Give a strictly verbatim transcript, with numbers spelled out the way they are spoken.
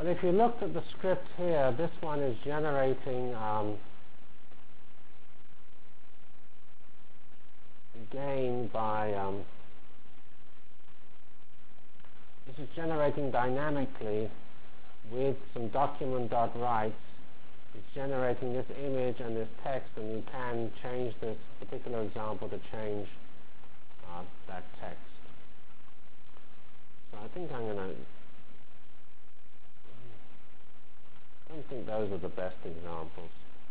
Well, if you looked at the script here, this one is generating um, again by um, this is generating dynamically with some document.writes. It's generating this image and this text, and you can change this particular example to change uh, that text. So I think I'm going to I don't think those are the best examples.